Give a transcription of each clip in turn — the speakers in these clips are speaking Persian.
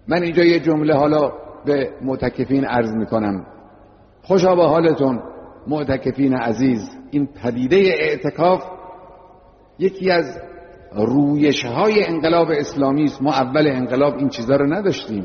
من اینجا یه جمله حالا به معتکفین عرض میکنم. خوشا به حالتون معتکفین عزیز. این پدیده اعتکاف یکی از رویش‌های انقلاب اسلامی است. ما اول انقلاب این چیزا رو نداشتیم.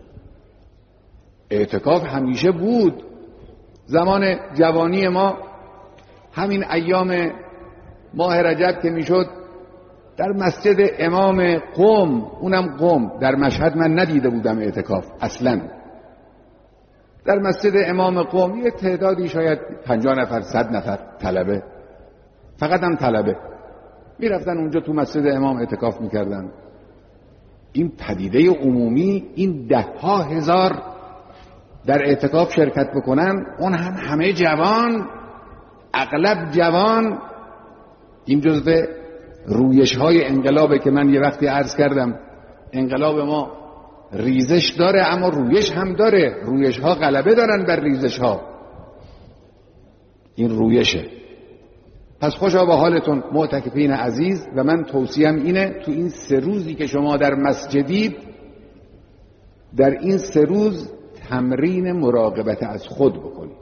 اعتکاف همیشه بود. زمان جوانی ما همین ایام ماه رجب که میشد در مسجد امام قم، اونم قم، در مشهد من ندیده بودم اعتکاف اصلا. در مسجد امام قم یه تعدادی شاید 50 نفر 100 نفر طلبه، فقط هم طلبه میرفتن اونجا تو مسجد امام اعتکاف میکردن. این پدیده عمومی، این 10,000 در اعتکاف شرکت بکنن، اون هم همه جوان، اغلب جوان. این جزء رویش های انقلابه که من یه وقتی عرض کردم انقلاب ما ریزش داره اما رویش هم داره. رویش ها غلبه دارن بر ریزش ها. این رویشه. پس خوشا به حالتون معتکفین عزیز. و من توصیم اینه تو این 3 روزی که شما در مسجدید، در این 3 روز تمرین مراقبت از خود بکنید.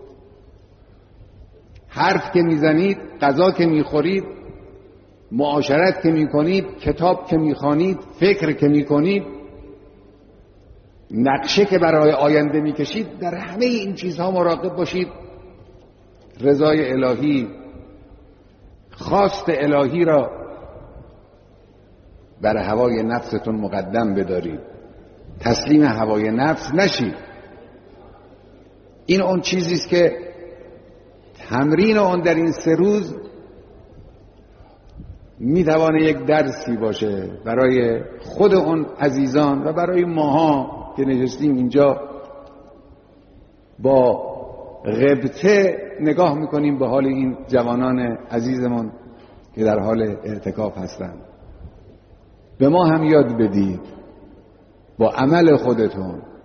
حرف که میزنید، غذا که میخورید، معاشرت که میکنید، کتاب که میخوانید، فکر که میکنید، نقشه که برای آینده میکشید، در همه این چیزها مراقب باشید. رضای الهی، خواست الهی را بر هوای نفستون مقدم بدارید. تسلیم هوای نفس نشید. این اون چیزی است که تمرین اون در این 3 روز میتوانه یک درسی باشه برای خود اون عزیزان و برای ماها که نشستیم اینجا با غبطه نگاه میکنیم به حال این جوانان عزیزمون که در حال اعتکاف هستند. به ما هم یاد بدید با عمل خودتون